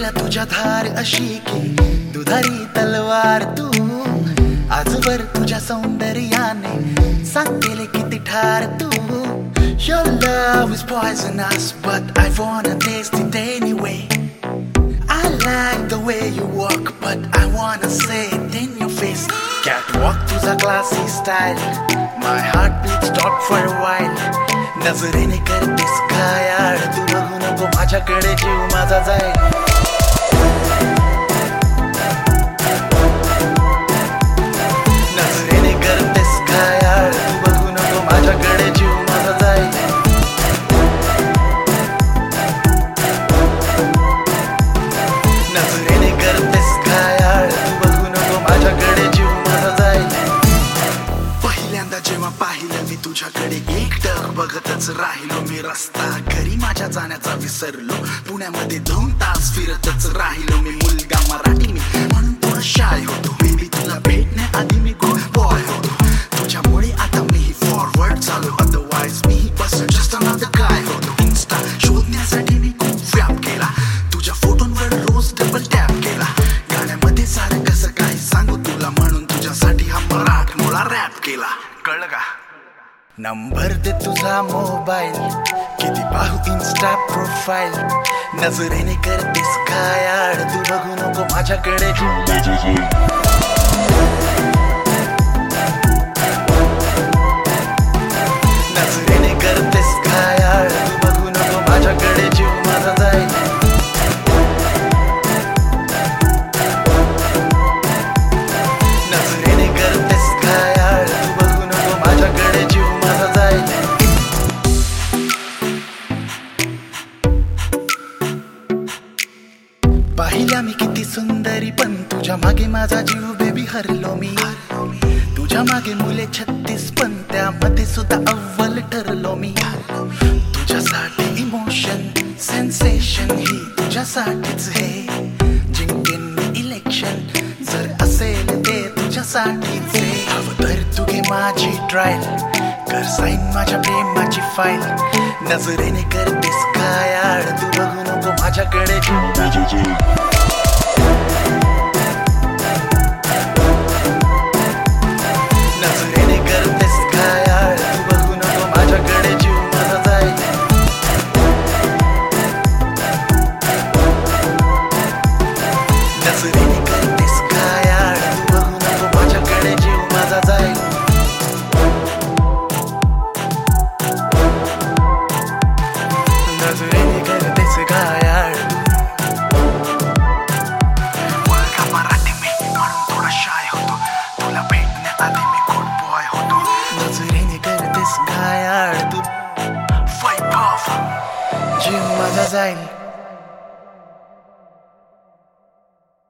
केला तुझ्या धार अशी की दुधारी तलवार तू आजवर तुझ्या सौंदर्याने सांगेले किती ठार तू. Your love is poisonous but I wanna taste it anyway. I like the way you walk but I wanna say it in your face. Catwalk तुझा classy style, my heartbeat stopped for a while. नजरेने करतेस काय आड, तू बघू नको माझ्याकडे जीव माझा जाईल. नजरेने करतेस काय आड, तू बघू नको माझ्याकडे जीव माझा जाईल. नजरेने करतेस काय आड, तू बघू नको माझ्याकडे जीव माझा जाईल. पहिल्यांदा जेव्हा पाहिलं मी तुझ्याकडे एकटक बघतच राहिलो मी. रस्ता घरी माझ्या जाण्याचा विसरलो, पुण्यामध्ये 2 तास फिरतच राहिलो मी. मुलगा मराठी मी म्हणून थोडं शाय होतो, बेबी तुला भेटण्याआधी मी गुड बॉय होतो. तुझ्यामुळे आता मी फॉरवर्ड चालू, अदरवाइज मी बस जस्ट अनदर गाय होतो. इन्स्टा शोधण्यासाठी मी खूप व्याप केला, तुझ्या फोटोंवर रोज डबल टॅप केला. गाण्यामध्ये सारं कसं काही सांगू तुला, म्हणून तुझ्यासाठी हा मराठमोळा रॅप केला. कळलं का? नंबर दे तुझा मोबाईल, किती पाहू इन्स्टा प्रोफाईल. नजरेने करतेस काय आड, तू बघू नको माझ्याकडे नजरेने करतेस काय आड, तू बघू नको माझ्याकडे जीव माझा जाईल. नजरेने करतेस काय आड, तू बघू नको माझ्याकडे जीव माझा जाईल. पाहिल्या मी किती सुंदरी पण तुझ्या मागे माझा जीव बेबी हरलो मी. तुझ्या मागे मुले 36 पण त्यामध्ये सुद्धा अव्वल ठरलो मी. तुझ्यासाठी इमोशन सेन्सेशन ही तुझ्यासाठीच हे. जिंकेन मी इलेक्शन जर असेल ते तुझ्यासाठीच हे. हवं तर तू घे माझी ट्रायल, कर साईन माझ्या प्रेमाची फाईल. नजरेने करतेस काय आड, तू बघू नको माझ्याकडे नजरेने करतेस काय आड, तू बघू नको माझ्याकडे जीव माझा जाईल. नजरेने करतेस काय आड, तू बघू नको माझ्याकडे जीव माझा जाईल. नजरेने करतेस काय आड, मुलगा मराठी मी म्हणून थोडा शाय होतो, तुला भेटण्याआधी मी गुड बॉय होतो. नजरेने करतेस काय आड, तू जीव माझा जाईल.